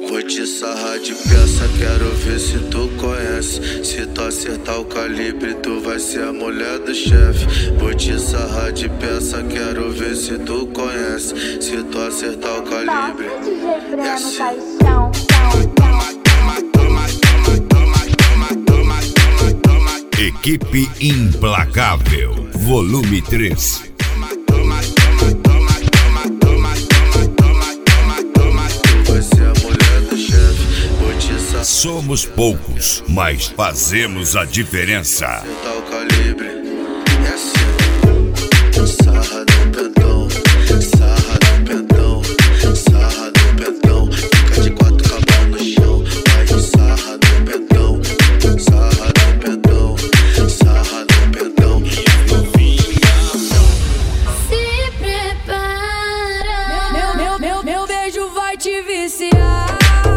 Vou te sarrar de peça, quero ver se tu conhece. Se tu acertar o calibre, tu vai ser a mulher do chefe. Vou te sarrar de peça, quero ver se tu conhece. Se tu acertar o calibre, é assim. Equipe Implacável, volume 3. Somos poucos, mas fazemos a diferença. O calibre é assim. Sarra no pentão, sarra no pentão, sarra no pentão. Fica de quatro cabal no chão. Vai de sarra no pentão, sarra no pentão, sarra no pentão. Se prepara, meu beijo vai te viciar.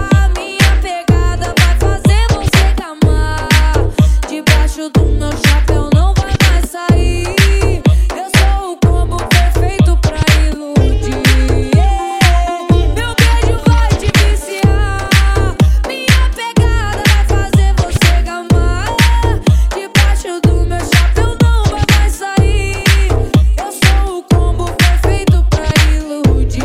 Do meu chapéu não vai mais sair. Eu sou o combo perfeito pra iludir. Meu beijo vai te viciar. Minha pegada vai fazer você gamar. Debaixo do meu chapéu não vai mais sair. Eu sou o combo perfeito pra iludir.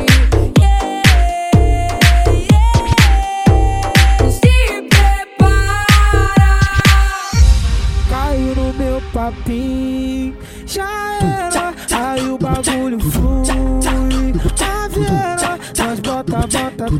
Se prepara. Caiu no meu papinho, já era, aí o bagulho flui. Caveira, nós bota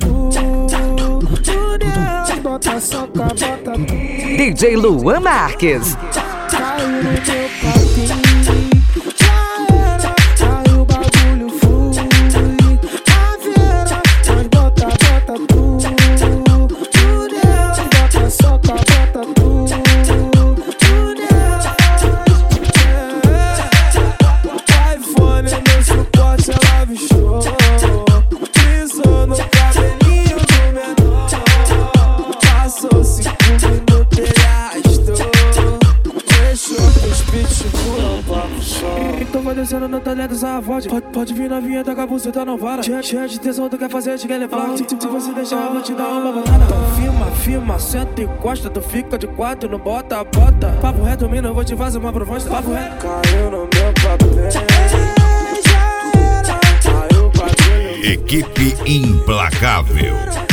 tudo Deus, bota soca, bota tudo. DJ Luan Marques. Caiu no meu papinho, já era, aí o bagulho flui. Caveira, nós bota tudo Deus, bota soca, bota tudo. Tô descendo no talento, essa voz. Pode vir na vinheta, que a buceta não para. Cheia de tesão, tu quer fazer, te quer levar. Se você deixar, eu vou te dar uma botada. Firma, senta e encosta. Tu fica de quatro, não bota. Papo reto, mina, eu vou te fazer uma proposta. Papo reto. Caiu no meu papel. Equipe Implacável.